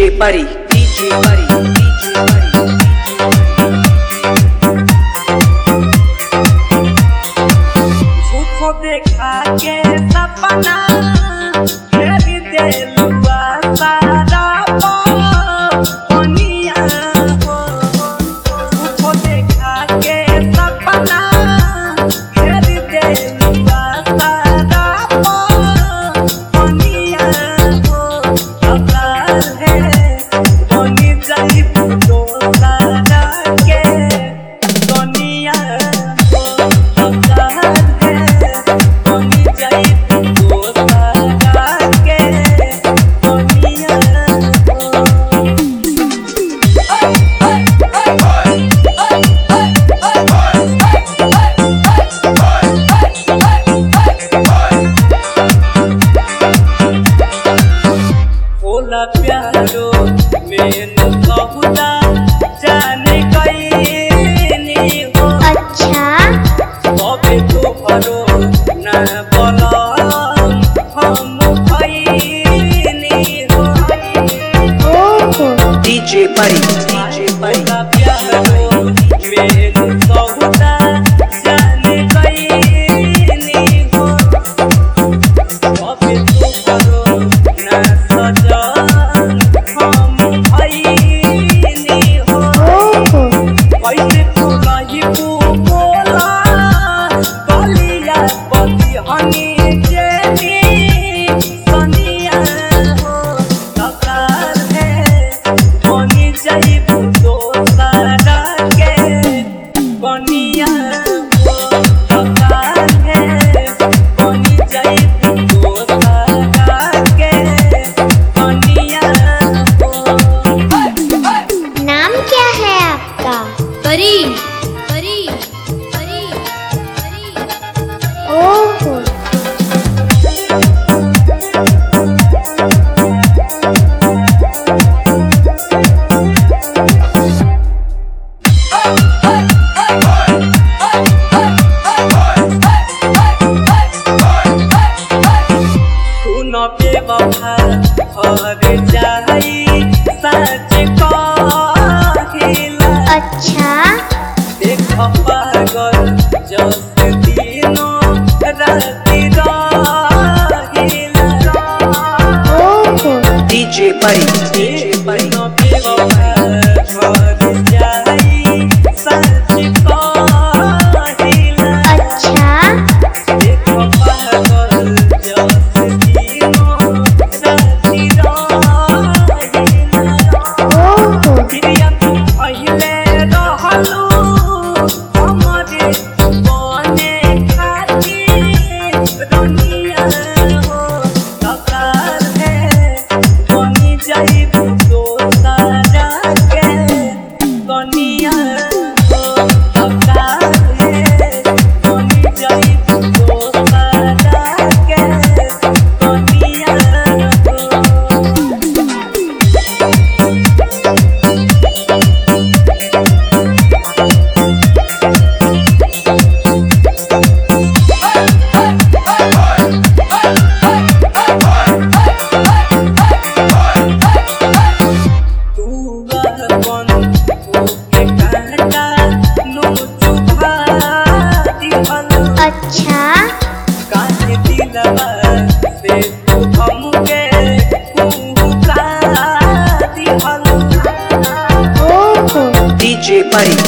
DJ Pari, DJ Pari, DJ Pari. झूठो देखा के सपना घेर देलुआ सारा पनिया हो। झूठो देखा के सपना घेर देलुआ सारा पनिया हो। अकाल है बनी जाई फूलो सारा के दुनिया हो। अकाल है बनी जाई फूलो सारा के दुनिया हो। होला प्यारो मैंने बहुता जाने कईनी हो। अच्छा कभी तो भरो न बोला हम भईनी हो। ओहो DJ Pari, DJ Pari. होला प्यारो मैंने बहुता जाने कईनी हो। कभी तो भरो न सजन हम भईनी हो। ओहो कैसे फुलाई बोला कलिया पति हनी जेनी सनिया हो। अकाल है बनी जाई फूलो सारा के बनिया हो। अकाल है बनी जाई फूलो सारा के बनिया हो। नाम क्या है आपका? परी परी परी परी ओहो सुन बेवफा हर जाई सच कहिला। अच्छा देख पागल जस दिनो राति रहिला। ओहो DJ Pari, DJ Pari. सुन बेवफा हर जाई सच कहिला। अच्छा देख पागल जस दिनो राति रहिला। ओहो प्रिया तू पहिले रहलू हमरे बने खातिर दुनिया हो। अकाल है बनी जाई फूलो सारा के दुनिया हो। अकाल है बनी जाई फूलो सारा के दुनिया हो। तू अपन होके काटा नोच भाती हल। अच्छा काहे दिलवा से तू हमके पुकारा दिहल। ओहो DJ Pari,